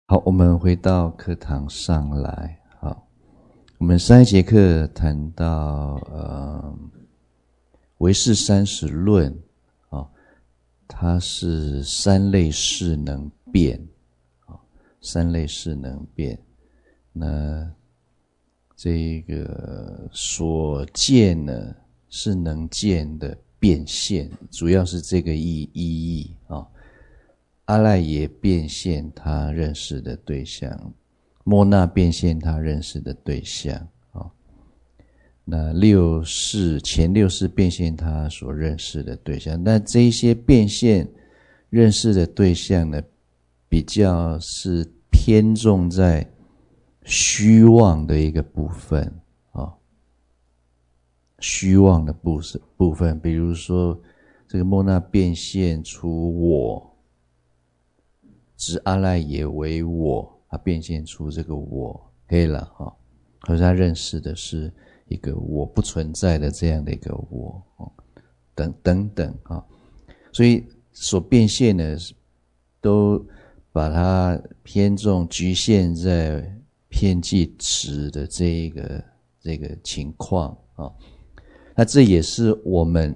好，我们回到课堂上来。好，我们上一节课谈到唯识三十论，它是三类事能变，三类事能变。那这个所见呢，是能见的变现，主要是这个意义啊。阿赖耶变现他认识的对象，摩那变现他认识的对象，那前六识变现他所认识的对象。那这一些变现认识的对象呢，比较是偏重在虚妄的一个部分，虚妄的部分，比如说这个摩那变现出我，指阿赖耶为我，他变现出这个我，可以了可是他认识的是一个我不存在的这样的一个我，等等所以所变现的都把它偏重局限在遍计执的这个情况那这也是我们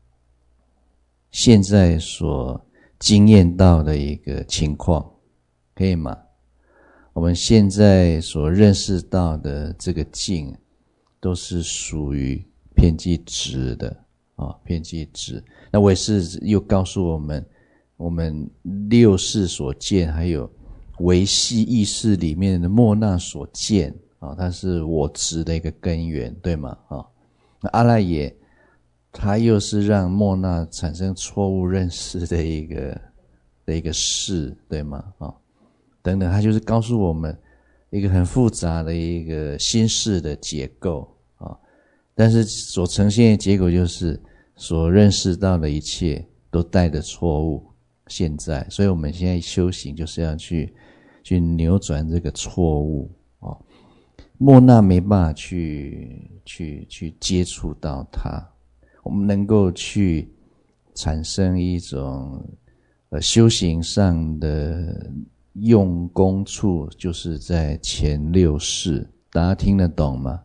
现在所经验到的一个情况，可以吗？我们现在所认识到的这个境，都是属于遍计执的遍计执。那唯识又告诉我们六识所见，还有唯系意识里面的摩那所见它是我执的一个根源，对吗？那阿赖耶它又是让摩那产生错误认识的一个事，对吗？等等，它就是告诉我们一个很复杂的一个心事的结构但是所呈现的结果就是所认识到的一切都带着错误现在，所以我们现在修行就是要去扭转这个错误摩那没办法去接触到它，我们能够去产生一种修行上的用功处，就是在前六识，大家听得懂吗？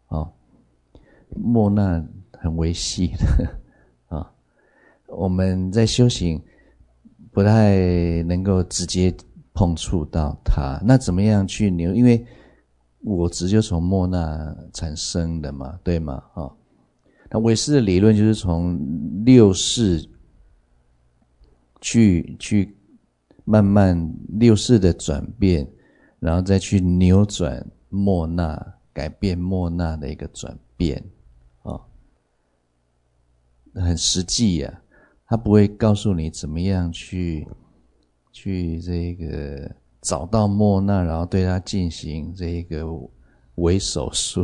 摩那很微细的我们在修行不太能够直接碰触到它，那怎么样去扭？因为我执就从摩那产生的嘛，对吗？那唯识的理论就是从六识去慢慢六识的转变，然后再去扭转摩那，改变摩那的一个转变很实际他不会告诉你怎么样去这个找到摩那，然后对它进行这个微手术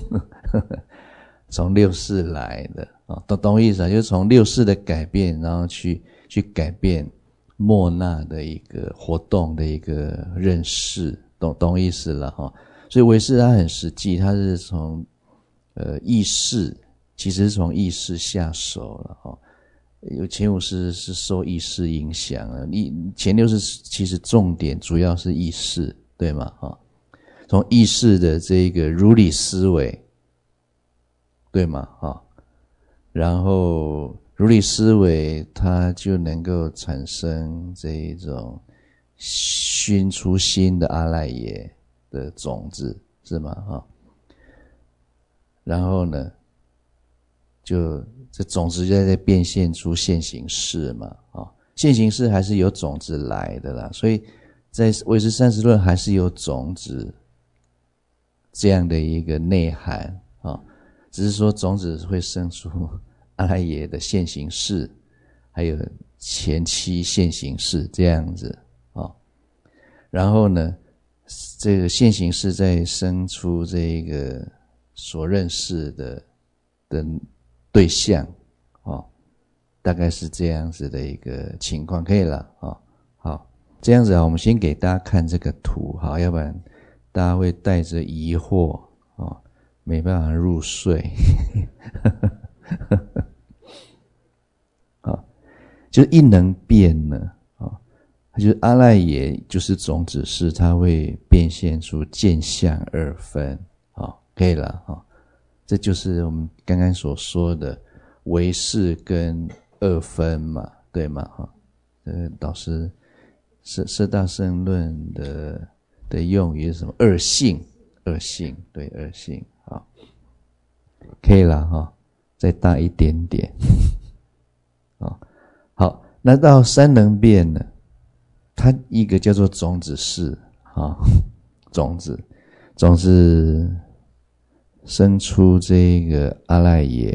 从六识来的懂意思就是从六识的改变，然后去改变摩那的一个活动的一个认识，懂意思了所以唯识它很实际，它是从意识，其实是从意识下手了有前五识是受意识影响了，前六识其实重点主要是意识，对吗？从意识的这个如理思维，对吗？然后如理思维它就能够产生这一种熏出新的阿赖耶的种子，是吗？然后呢就这种子就在变现出现行识嘛现行识还是有种子来的啦，所以在唯识三十论还是有种子这样的一个内涵只是说种子会生出阿赖耶的现行识，还有前期现行识这样子然后呢这个现行识再生出这个所认识的对象大概是这样子的一个情况，可以了好，这样子我们先给大家看这个图要不然大家会带着疑惑没办法入睡就是一能变呢就是阿赖耶就是种子识，它会变现出见相二分，可以了，这就是我们刚刚所说的唯识跟二分嘛，对吗？导师四大圣论的用语是什么？二性，对，二性，可以了，再大一点点，好，那到三能变呢？它一个叫做种子识，种子生出这个阿赖耶、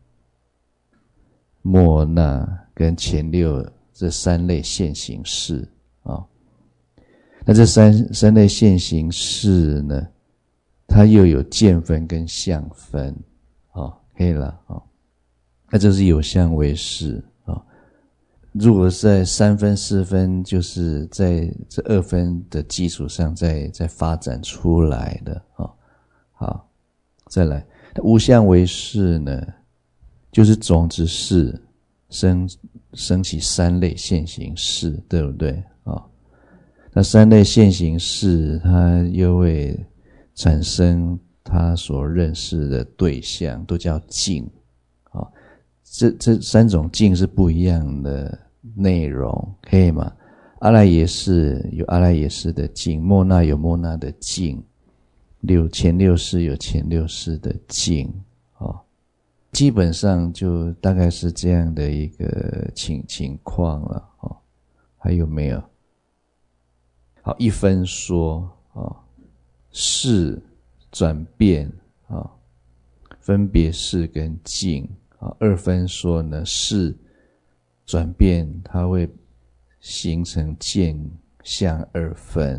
末那跟前六这三类现行识那这三类现行识呢，它又有见分跟相分，可以了，那这是有相为识如果在三分四分，就是在这二分的基础上再发展出来的好，再来无相为识呢，就是种子识生起三类现行识，对不对那三类现行识它又会产生它所认识的对象，都叫境这三种境是不一样的内容，可以吗？阿赖耶识有阿赖耶识的境，末那有末那的境，前六识有前六识的境基本上就大概是这样的一个情况了还有没有？好，一分说识转变分别识跟境二分说呢，识转变它会形成见相二分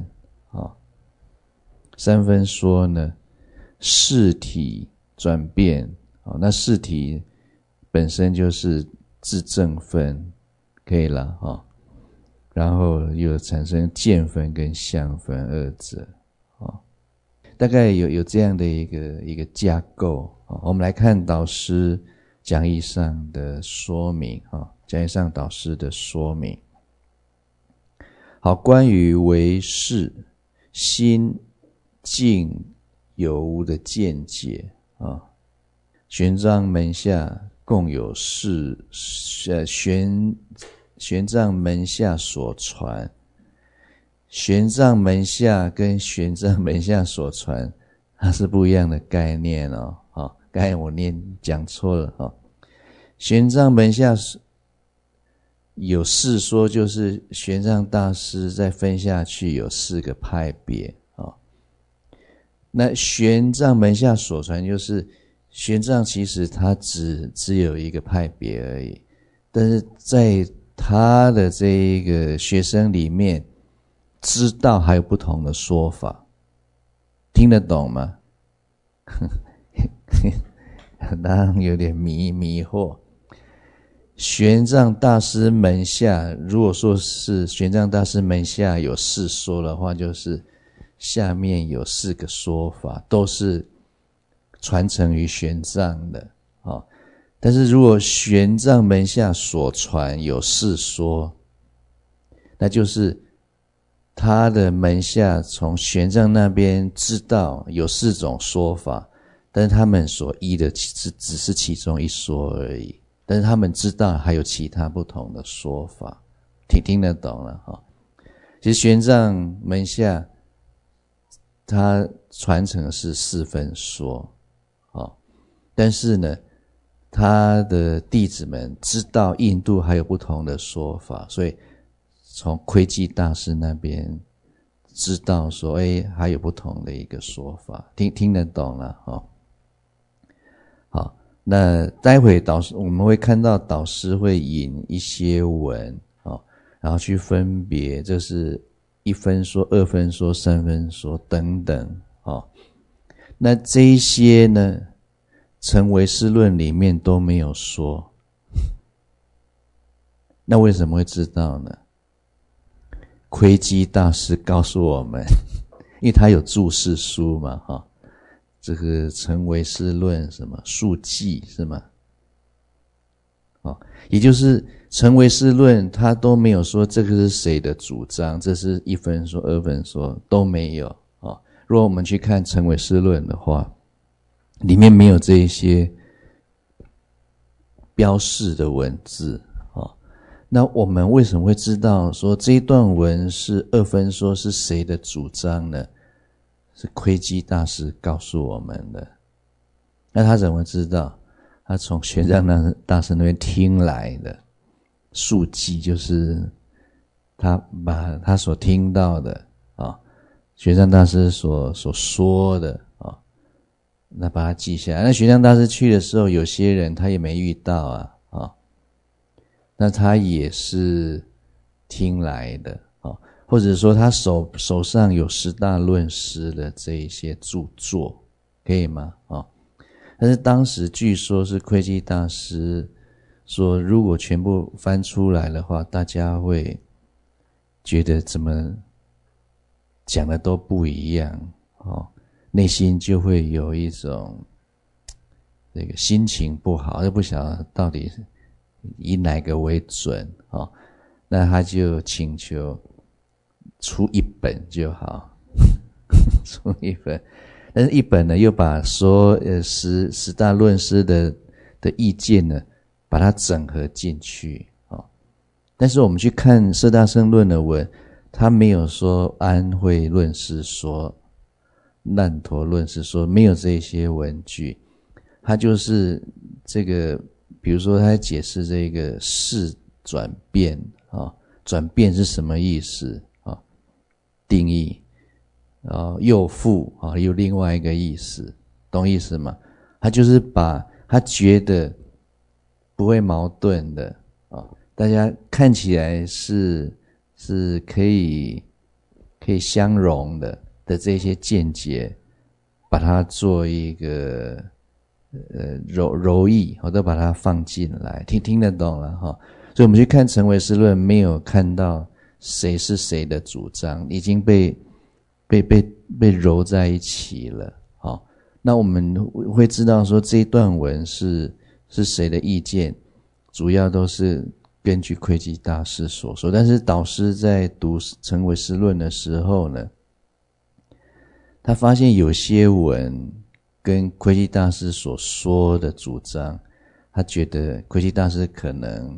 三分说呢，识体转变那识体本身就是自证分，可以了然后又产生见分跟相分二者大概有这样的一个架构我们来看导师讲义上的说明讲义上导师的说明。好，关于唯识心境有无的见解玄奘门下共有玄奘门下所传，玄奘门下跟玄奘门下所传它是不一样的概念刚才我讲错了玄奘门下有四说，就是玄奘大师再分下去有4个派别那玄奘门下所传就是玄奘其实他只有一个派别而已，但是在他的这一个学生里面知道还有不同的说法，听得懂吗？当然有点迷惑。玄奘大师门下，如果说是玄奘大师门下有4说的话，就是下面有4个说法，都是传承于玄奘的但是如果玄奘门下所传有4说，那就是他的门下从玄奘那边知道有4种说法，但是他们所依的只是其中一说而已，但是他们知道还有其他不同的说法，听得懂了其实玄奘门下他传承是4分说但是呢他的弟子们知道印度还有不同的说法，所以从窥基大师那边知道说还有不同的一个说法，听得懂了好，那待会我们会看到导师会引一些文然后去分别这是1分说、2分说、3分说等等那这一些呢成唯识论里面都没有说，那为什么会知道呢？窥基大师告诉我们，因为他有注释书嘛这个成唯识论什么述记是吗也就是成唯识论他都没有说这个是谁的主张，这是一分说二分说都没有。如果我们去看成唯识论的话，里面没有这一些标示的文字。那我们为什么会知道说这一段文是二分说是谁的主张呢？是窥基大师告诉我们的。那他怎么知道？他从玄奘大师那边听来的述记，就是他把他所听到的玄奘大师所说的那把它记下来。那玄奘大师去的时候，有些人他也没遇到那他也是听来的或者说他手上有10大论师的这一些著作，可以吗？但是当时据说是窥基大师说，如果全部翻出来的话，大家会觉得怎么讲的都不一样内心就会有一种这个心情不好，就不晓得到底以哪个为准那他就请求出一本就好出一本，但是一本呢又把说十大论师的意见呢把它整合进去但是我们去看摄大乘论的文，他没有说安慧论师说难陀论师说，没有这些文句。他就是这个比如说他在解释这个事转变转变是什么意思定义又复有另外一个意思，懂意思吗？他就是把他觉得不会矛盾的大家看起来是可以相容的这些见解，把它做一个柔意都把它放进来，听得懂了所以我们去看成唯识论，没有看到谁是谁的主张，已经被揉在一起了那我们会知道说这一段文是谁的意见，主要都是根据窥基大师所说。但是导师在读成唯识论的时候呢，他发现有些文跟窥基大师所说的主张，他觉得窥基大师可能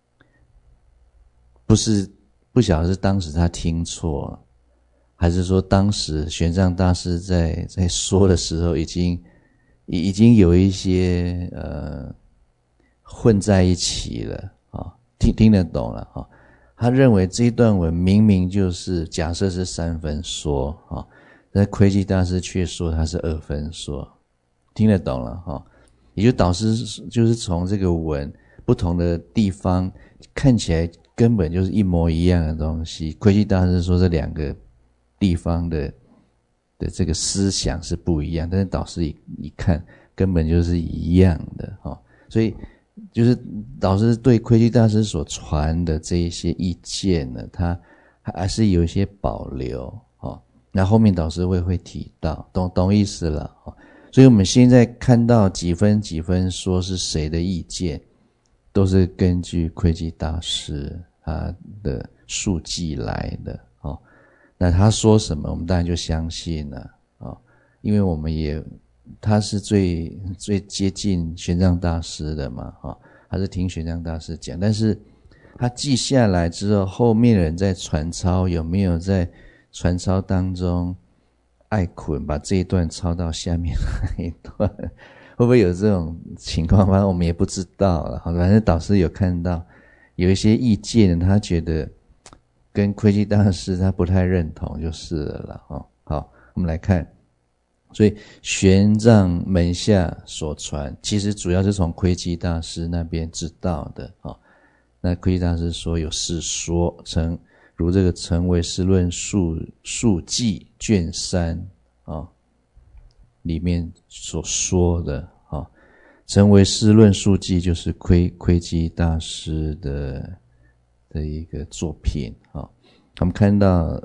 不晓得是当时他听错，还是说当时玄奘大师在说的时候已经有一些混在一起了听得懂了他认为这一段文明明就是假设是3分说但窥基大师却说他是2分说，听得懂了也就导师就是从这个文不同的地方看起来根本就是一模一样的东西，窥基大师说这2个地方的这个思想是不一样，但是导师一看根本就是一样的所以就是导师对窥基大师所传的这一些意见呢，他还是有一些保留那后面导师会提到，懂意思了所以我们现在看到几分说是谁的意见，都是根据窥基大师他的述记来的那他说什么我们当然就相信了因为我们他是最接近玄奘大师的嘛他是听玄奘大师讲，但是他记下来之后，后面的人在传抄，有没有在传抄当中爱捆把这一段抄到下面那一段，会不会有这种情况？反正我们也不知道了。反正导师有看到有一些意见，他觉得跟窥基大师他不太认同就是了好，我们来看，所以玄奘门下所传其实主要是从窥基大师那边知道的那窥基大师说有4说，如这个成唯识论述记卷3里面所说的成唯识论述记就是窥基大师的一个作品我们看到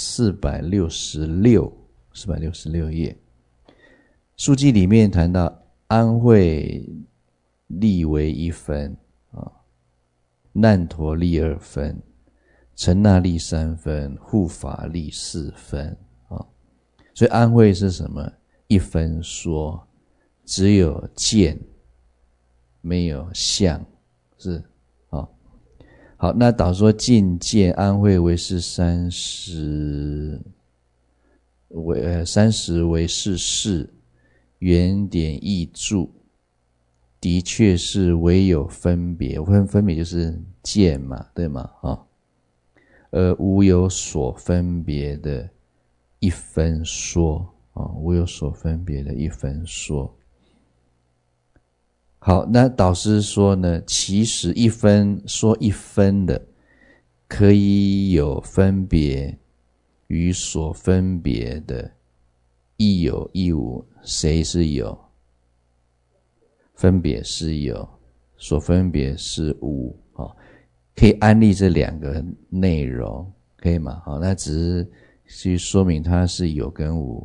466页，述记里面谈到安慧立为1分难陀利2分，陈那利3分，护法利4分啊。所以安慧是什么？一分说，只有见，没有相，是啊。好，那导说尽见安慧为是30为是事，原点义注，的确是唯有分别，分别就是见嘛，对吗？而无有所分别的一分说无有所分别的一分说。好，那导师说呢，其实一分说一分的，可以有分别与所分别的亦有亦无，谁是有？分别是有，所分别是无可以安立这2个内容，可以吗？那只是去说明它是有跟无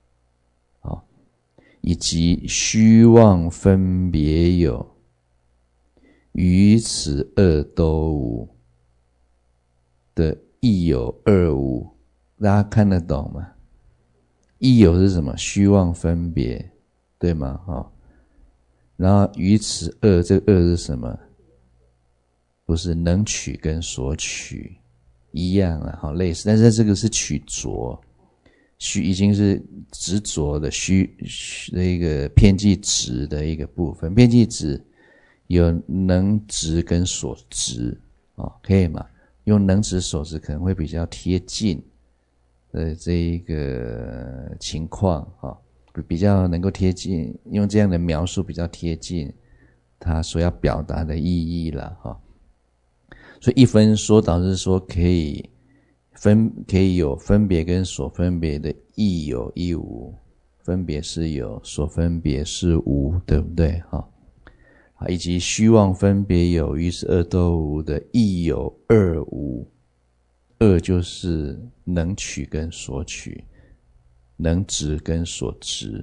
以及虚妄分别有，于此2都无的亦有2无，大家看得懂吗？亦有是什么？虚妄分别，对吗？然后于此2，这个2是什么？不是能取跟所取一样类似，但是这个是取着，已经是执着的一个遍计执的一个部分。遍计执有能执跟所执可以吗？用能执所执可能会比较贴近这一个情况比较能够贴近，用这样的描述比较贴近他所要表达的意义啦所以一分说导致说可以有分别跟所分别的亦有亦无，分别是有，所分别是无，对不对以及虚妄分别有，于是2都无的亦有2无。2就是能取跟所取，能执跟所执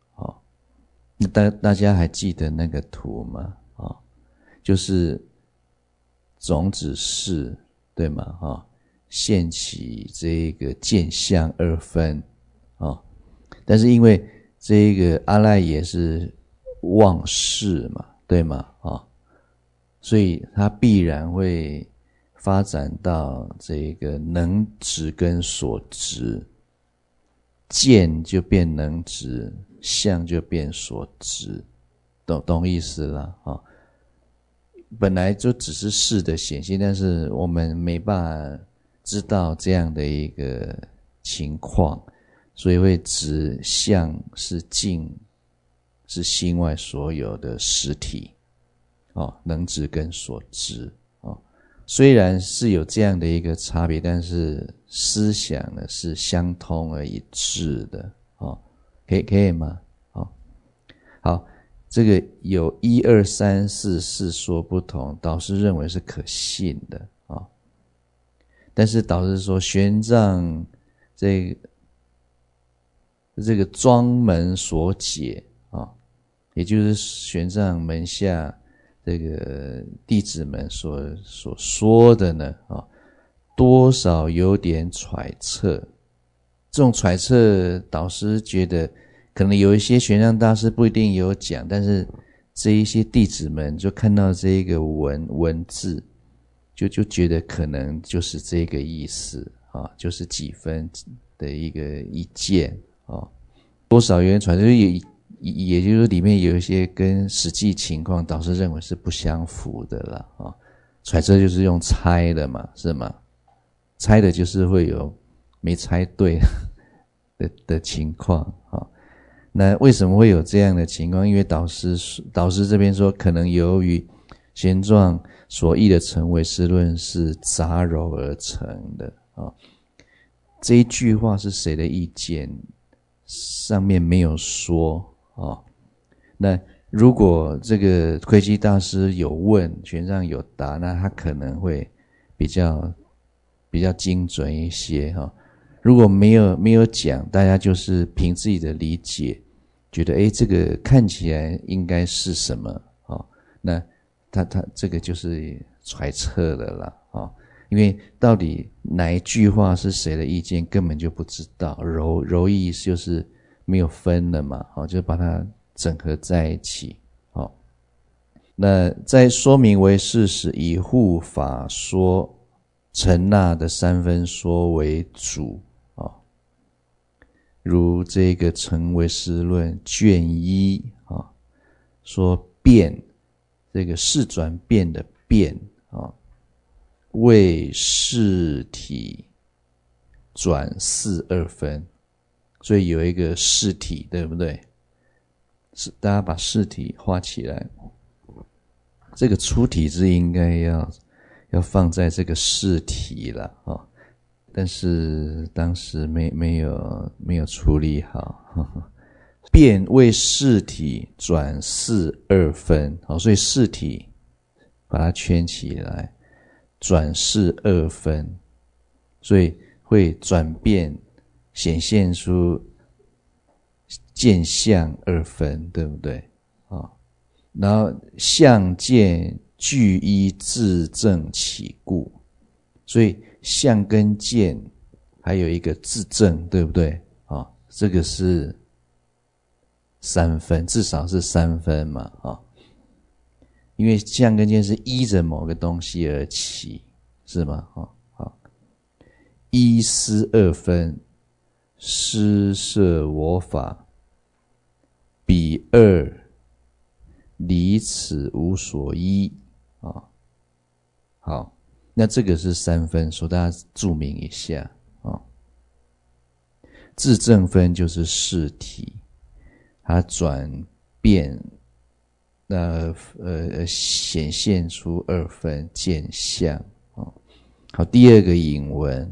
大家还记得那个图吗？就是种子识，对吗？现起这个见相2分但是因为这个阿赖也是妄识嘛，对吗？所以它必然会发展到这个能执跟所执，见就变能执，相就变所执，懂意思了本来就只是识的显现，但是我们没办法知道这样的一个情况，所以会指相是境，是心外所有的实体能执跟所执虽然是有这样的一个差别，但是思想呢是相通而一致的可以吗？好，这个有1、2、3、4说不同，导师认为是可信的但是导师说玄奘这个庄门所解也就是玄奘门下这个弟子们所说的呢多少有点揣测。这种揣测导师觉得可能有一些玄奘大师不一定有讲，但是这一些弟子们就看到这一个文字就觉得可能就是这个意思就是几分的一个意见多少有点揣测，也就是里面有一些跟实际情况导师认为是不相符的啦揣测就是用猜的嘛，是吗？猜的就是会有没猜对的情况那为什么会有这样的情况？因为导师这边说，可能由于玄奘所译的成唯识论是杂糅而成的这一句话是谁的意见？上面没有说那如果这个窥基大师有问，玄奘有答，那他可能会比较精准一些如果没有讲，大家就是凭自己的理解觉得这个看起来应该是什么那他这个就是揣测的啦因为到底哪一句话是谁的意见根本就不知道，柔意就是没有分了嘛就把它整合在一起那在说明为事时，以护法说陈那的三分说为主如这个成唯识论卷1说变，这个事转变的变为事体转四二分，所以有一个事体，对不对？大家把事体画起来，这个出体字应该要放在这个事体了但是当时没有处理好变为事体转四二分所以事体把它圈起来，转世二分，所以会转变显现出见相二分，对不对然后相见俱依自证起故，所以相跟见还有一个自证，对不对这个是三分，至少是三分嘛因为相跟见是依着某个东西而起，是吗依思二分，施设我法，彼二离此无所依好，那这个是三分说，大家注明一下自证分就是事体，它转变显现出二分见相好，第二个引文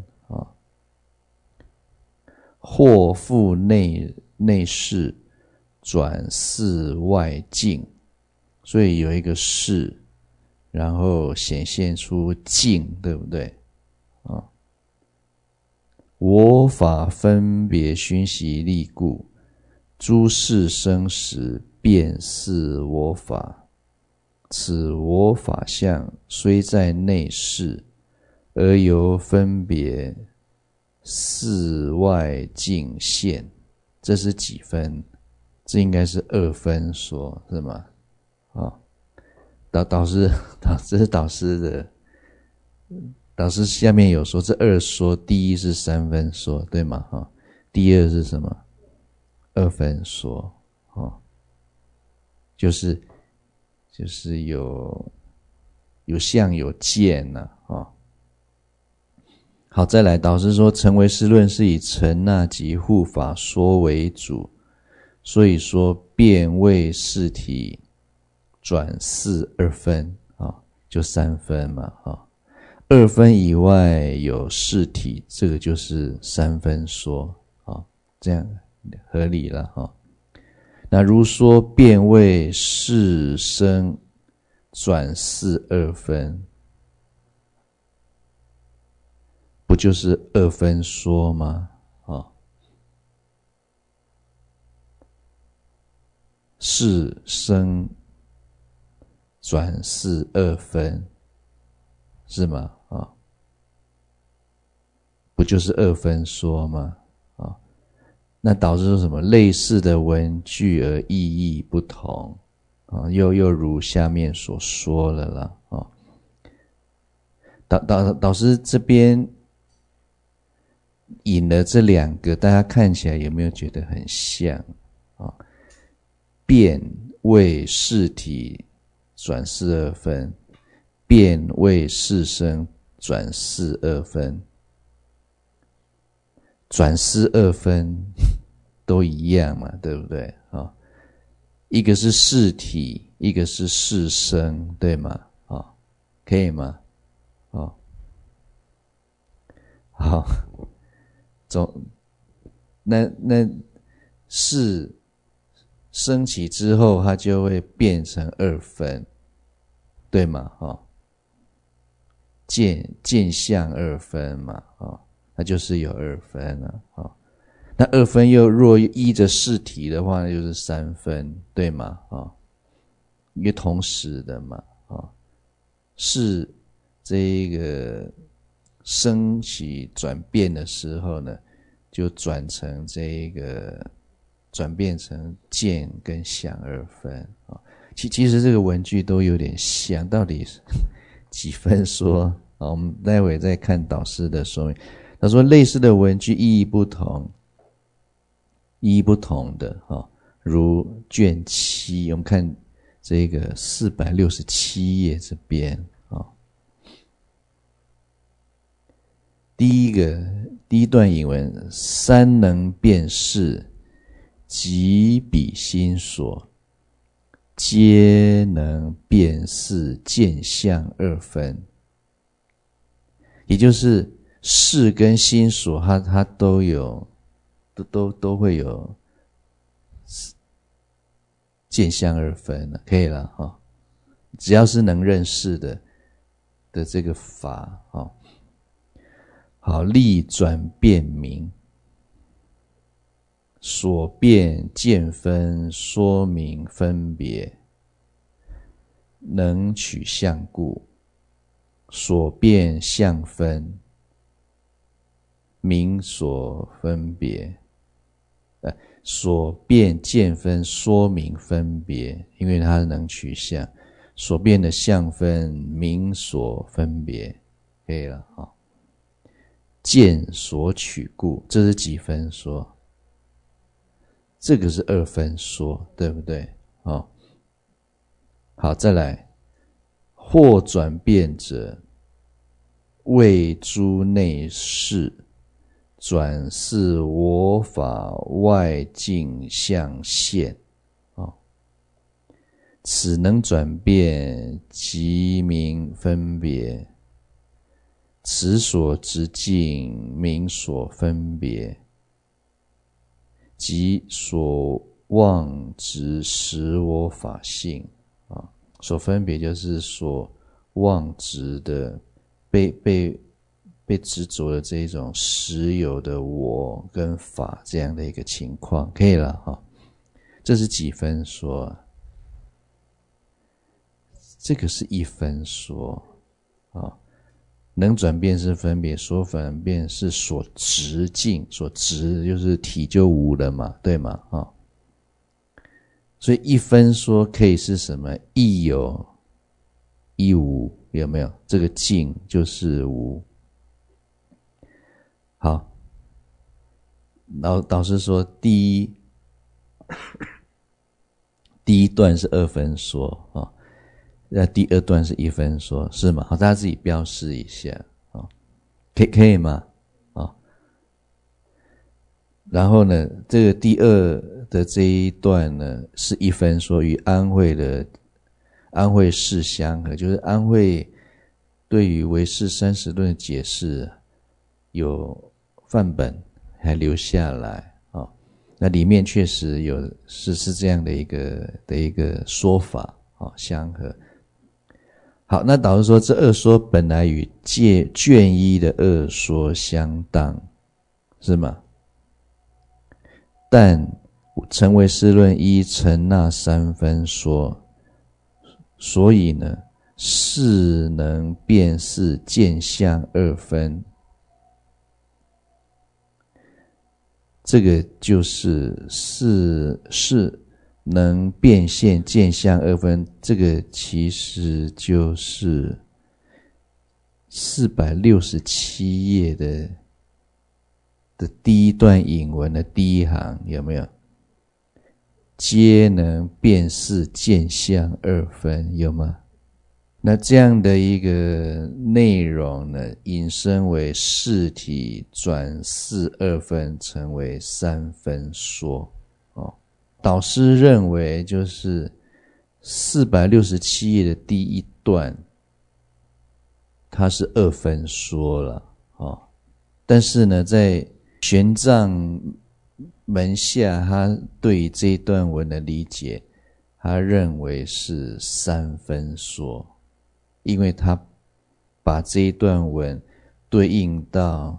或复内视转四外境，所以有一个视，然后显现出境，对不对我法分别熏习力故，诸事生时便是我法，此我法相虽在内视，而由分别四外境现，这是几分？这应该是二分说，是吗导师这是导师的，导师下面有说这二说，第一是三分说，对吗第二是什么？二分说就是有相有见好，再来，导师说成唯识论是以陈那及护法说为主，所以说变为事体转四二分就三分嘛二分以外有事体，这个就是三分说这样合理了那如说变为事生转四二分，不就是二分说吗事生转四二分，是吗不就是二分说吗那导致说什么？类似的文句而意义不同又如下面所说了啦导师这边引了这两个，大家看起来有没有觉得很像变为事体转四二分，变为事生转四二分，转四二分都一样嘛，对不对一个是事体，一个是事生，对吗可以吗好那事升起之后，它就会变成二分，对吗见相二分嘛它就是有二分那二分又若依着事体的话，那就是三分，对吗因为同时的嘛事这一个升起转变的时候呢，就转变成见跟相二分啊。其实这个文句都有点像，到底是几分说啊？我们待会再看导师的说明。他说类似的文句意义不同的啊，如卷7，我们看这个467页这边啊。第一段引文，三能辨识，即彼心所，皆能辨识见相二分。也就是识跟心所它都会有见相二分了，可以了哈。只要是能认识的这个法哈。好，立转变明，所变见分，说明分别，能取相故，所变相分，明所分别，所变见分，说明分别，因为它能取相，所变的相分，明所分别，可以了哈。见所取故，这是几分说？这个是二分说，对不对？好，再来，或转变者，为诸内事，转是我法外境相现。此能转变，即名分别。此所之境，名所分别，即所妄执实我法性啊。所分别就是所妄执的被执着的这一种实有的我跟法这样的一个情况，可以了哈。这是几分说？这个是一分说啊。能转变是分别，所转变是所执境，所执就是体就无了嘛，对吗？所以一分说可以是什么？亦有亦无，有没有？这个境就是无。好，导师说第一段是二分说啊。第二段是一分说，是吗？好，大家自己标示一下啊，可以吗？然后呢，这个第二的这一段呢，是一分说与安慧释相合，就是安慧对于唯识30论的解释有范本还留下来啊，那里面确实有是这样的一个说法啊，相合。好，那导师说这二说本来与卷1的二说相当，是吗？但成唯识论依承那3分说，所以呢，是能辨识见相二分，这个就是能变现见相二分，这个其实就是467页的第一段引文的第一行，有没有？皆能辨识见相二分，有吗？那这样的一个内容呢，引申为识体转识二分，成为3分说。导师认为就是467页的第一段，它是二分说了但是呢，在玄奘门下，他对于这一段文的理解，他认为是3分说，因为他把这一段文对应到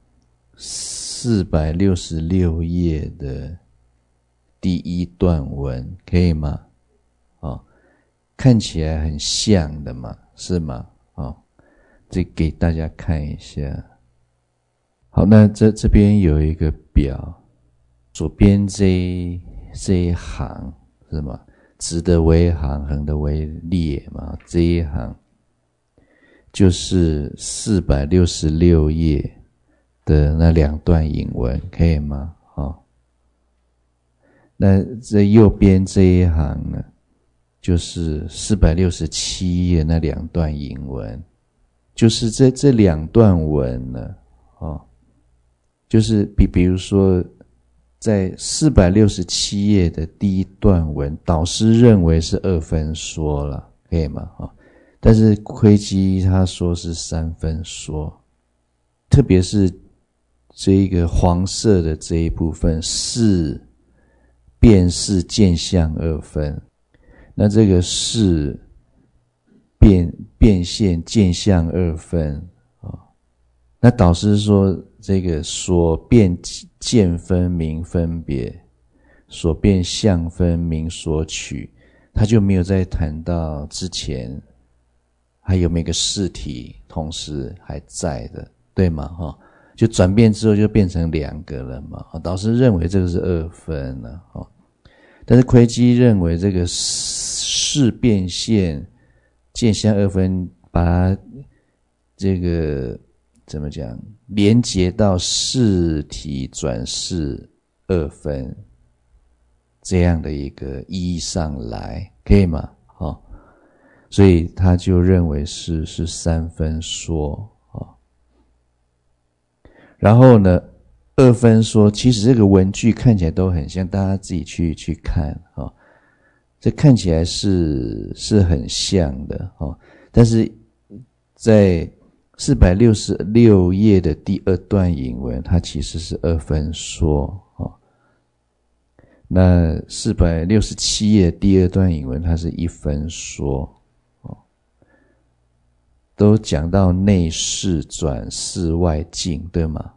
466页的第一段文，可以吗？看起来很像的嘛，是吗？ 这给大家看一下。好，那这边有一个表，左边这一行是吗？直的为行，横的为列嘛，这一行就是466页的那2段引文，可以吗？那这右边这一行呢，就是467页那2段引文，就是这2段文呢，就是比如说在467页的第一段文，导师认为是2分说了，可以吗？但是窥基他说是3分说，特别是这一个黄色的这一部分是辨识见相2分，那这个是变现见相2分那导师说这个所辨见分明分别，所辨相分明所取，他就没有再谈到之前还有没有个事体同时还在的，对吗？就转变之后就变成2个了嘛。导师认为这个是2分了但是窥基认为这个事变现见相2分，把它这个怎么讲连结到事体转世2分这样的一个意义上来，可以吗？所以他就认为是3分说然后呢2分说，其实这个文句看起来都很像，大家自己去看这看起来是很像的但是在466页的第2段引文，它其实是2分说那467页第2段引文，它是1分说都讲到内视转世外境，对吗？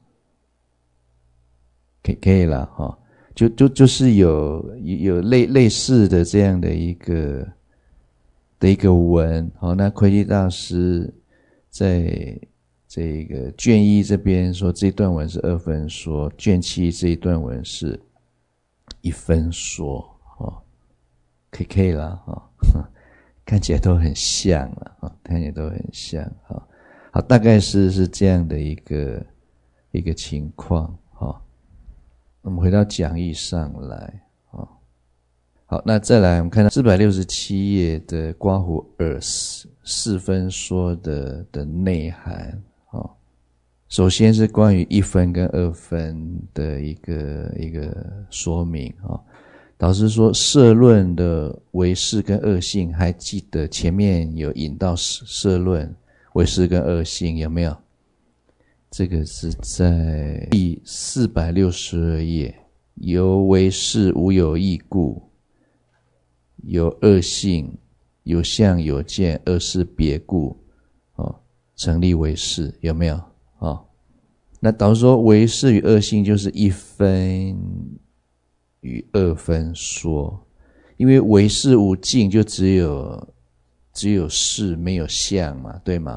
可以啦就是有类似的这样的一个文那窥基大师在这个卷1这边说这段文是2分说，卷7这一段文是1分说可以啦看起来都很像了看起来都很像好，大概是这样的一个情况我们回到讲义上来好，那再来我们看到467页的刮胡耳4分说的内涵首先是关于1分跟2分的一个说明导师说摄论的唯识跟恶性，还记得前面有引到摄论唯识跟恶性有没有？这个是在第462页，由唯识无有异故，有恶性，有相有见，二是别故成立唯识，有没有那导师说唯识与恶性就是1分与2分说，因为唯识无境就只有识没有相嘛，对吗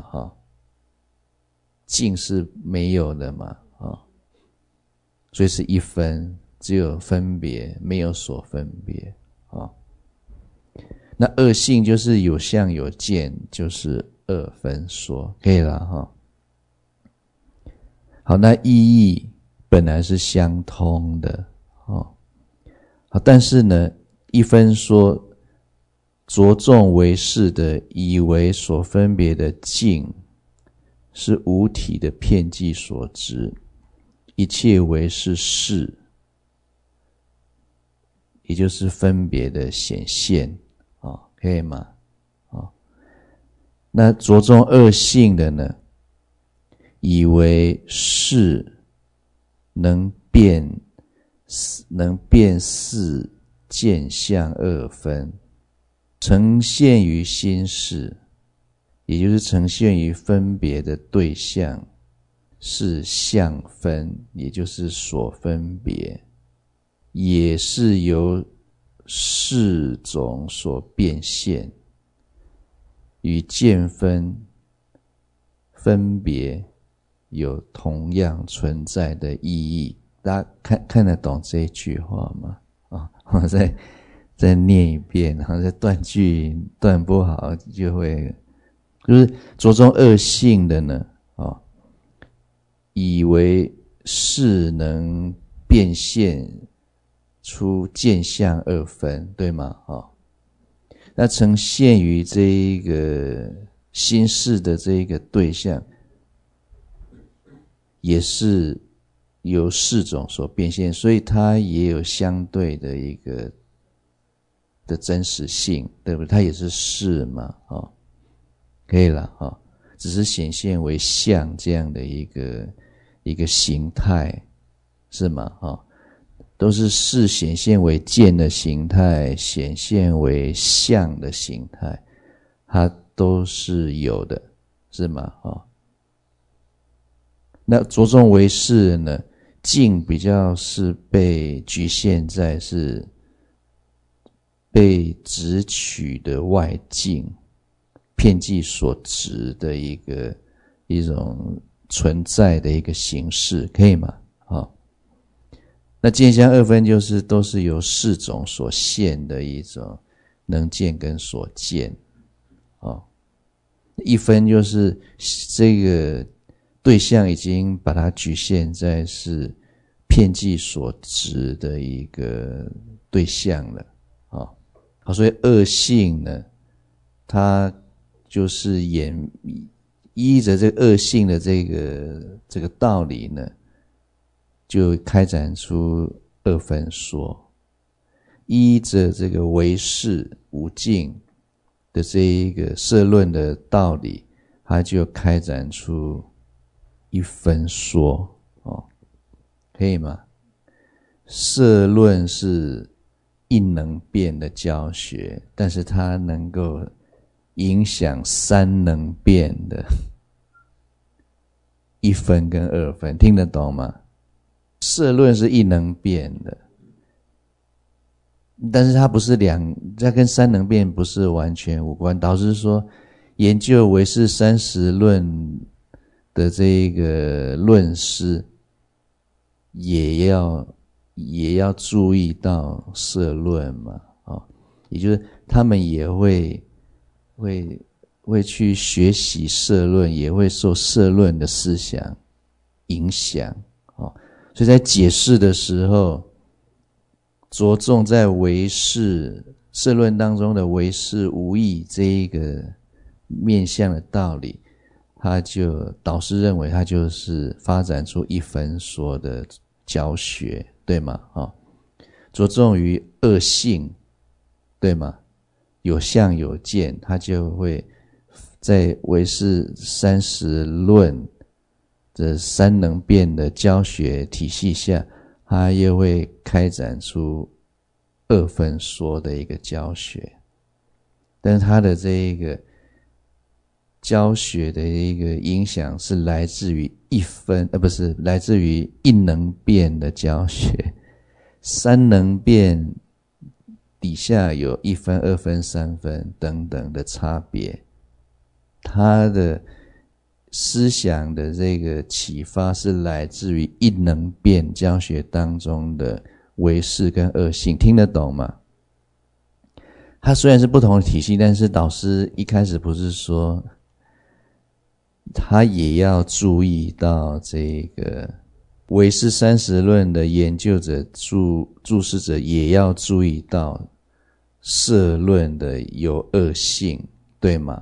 境是没有的嘛所以是1分，只有分别没有所分别那恶性就是有相有见，就是2分说，可以了好，那意义本来是相通的好，但是呢1分说着重唯识的以为所分别的境是无体的遍计所知，一切唯是事，也就是分别的显现可以吗那着重恶性的呢，以为事能辨识见相2分，呈现于心识，也就是呈现于分别的对象是相分，也就是所分别，也是由事种所变现，与见分分别有同样存在的意义。大家看得懂这一句话吗？我再念一遍，然后再断句断不好就是着重恶性的呢，以为事能变现出见相二分，对吗？那呈现于这一个心事的这一个对象，也是由事种所变现，所以它也有相对的一个的真实性，对不对？它也是事嘛，可以了，只是显现为相这样的一个形态，是吗？都是事显现为见的形态，显现为相的形态，它都是有的，是吗？那着重为事呢，境比较是被局限在是被执取的外境，遍计所执的一种存在的一个形式，可以吗？那见相二分就是都是由事种所现的一种能见跟所见，一分就是这个对象已经把它局限在是遍计所执的一个对象了，所以恶性呢，它就是依着这个恶性的这个道理呢，就开展出二分说，依着这个唯识无尽的这一个摄论的道理，它就开展出一分说，可以吗？摄论是一能变的教学，但是它能够影响三能变的一分跟二分，听得懂吗？摄论是一能变的，但是它不是它跟三能变不是完全无关。导师说，研究唯识30论的这一个论师，也要注意到摄论嘛，也就是他们也会去学习摄论，也会受摄论的思想影响，所以在解释的时候，着重在唯识摄论当中的唯识无义这一个面向的道理，导师认为它就是发展出一分说的教学，对吗？着重于恶性，对吗？有相有见，它就会在唯识30论这三能变的教学体系下，它又会开展出二分说的一个教学，但是它的这一个教学的一个影响是来自于来自于一能变的教学，三能变底下有一分、二分、三分等等的差别，它的思想的这个启发是来自于一能变教学当中的唯识跟恶性，听得懂吗？它虽然是不同的体系，但是导师一开始不是说他也要注意到这个唯识30论的研究者注释者也要注意到摄论的有恶性，对吗？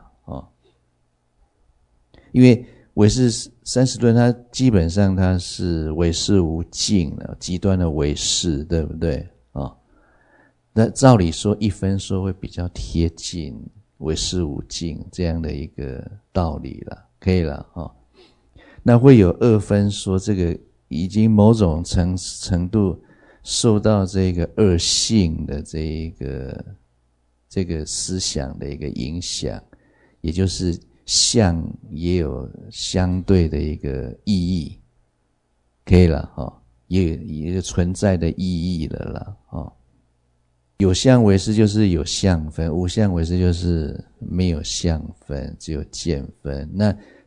因为唯识30论它基本上它是唯识无尽的极端的唯识，对不对？那照理说一分说会比较贴近唯识无尽这样的一个道理了，可以了。那会有二分说，这个已经某种程度受到这个恶性的这个思想的一个影响，也就是相也有相对的一个意义，可以了，也存在的意义了啦。有相唯识就是有相分，无相唯识就是没有相分，只有见分。那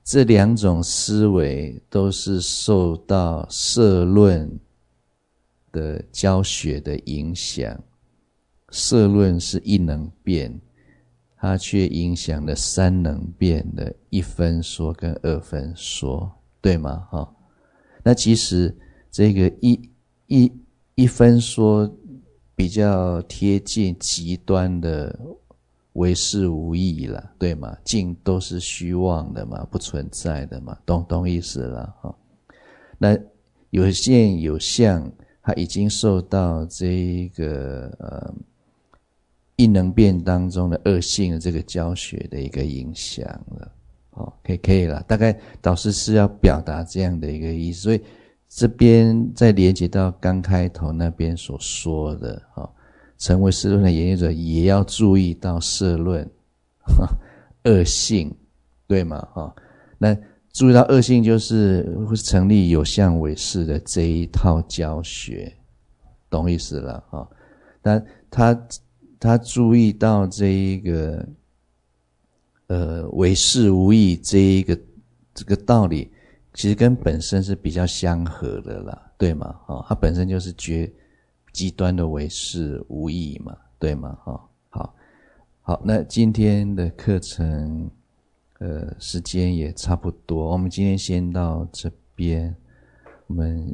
这两种思维都是受到社论的教学的影响。社论是一能变，它却影响了三能变的一分说跟二分说，对吗？那其实这个一分说比较贴近极端的唯识无义啦，对吗？境都是虚妄的嘛，不存在的嘛，懂意思了。那有现有相，它已经受到这一个一能变当中的恶性的这个教学的一个影响了。可以了，大概导师是要表达这样的一个意思，所以这边再连接到刚开头那边所说的，成为社论的研究者也要注意到社论恶性，对吗？那注意到恶性就是会成立有相唯识的这一套教学，懂意思了？但他注意到这一个唯识无义这个道理，其实跟本身是比较相合的啦，对吗？它本身就是极端的唯识无义嘛，对吗？好，那今天的课程时间也差不多，我们今天先到这边，我们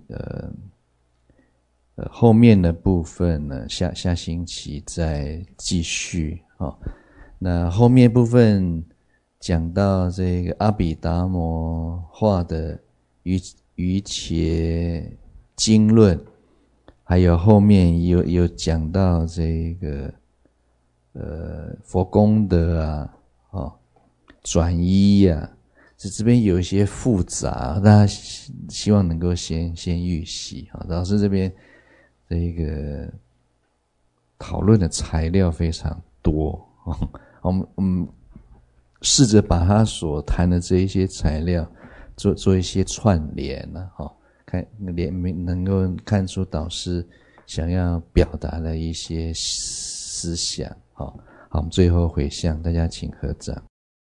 后面的部分呢，下星期再继续。那后面部分讲到这个阿毗达摩画的瑜伽经论，还有后面有讲到这个佛功德啊，转依啊，这边有一些复杂，大家希望能够先预习。老师这边这个讨论的材料非常多，我们试着把他所谈的这一些材料做一些串联看能够看出导师想要表达的一些思想。好，我们最后回向，大家请合掌。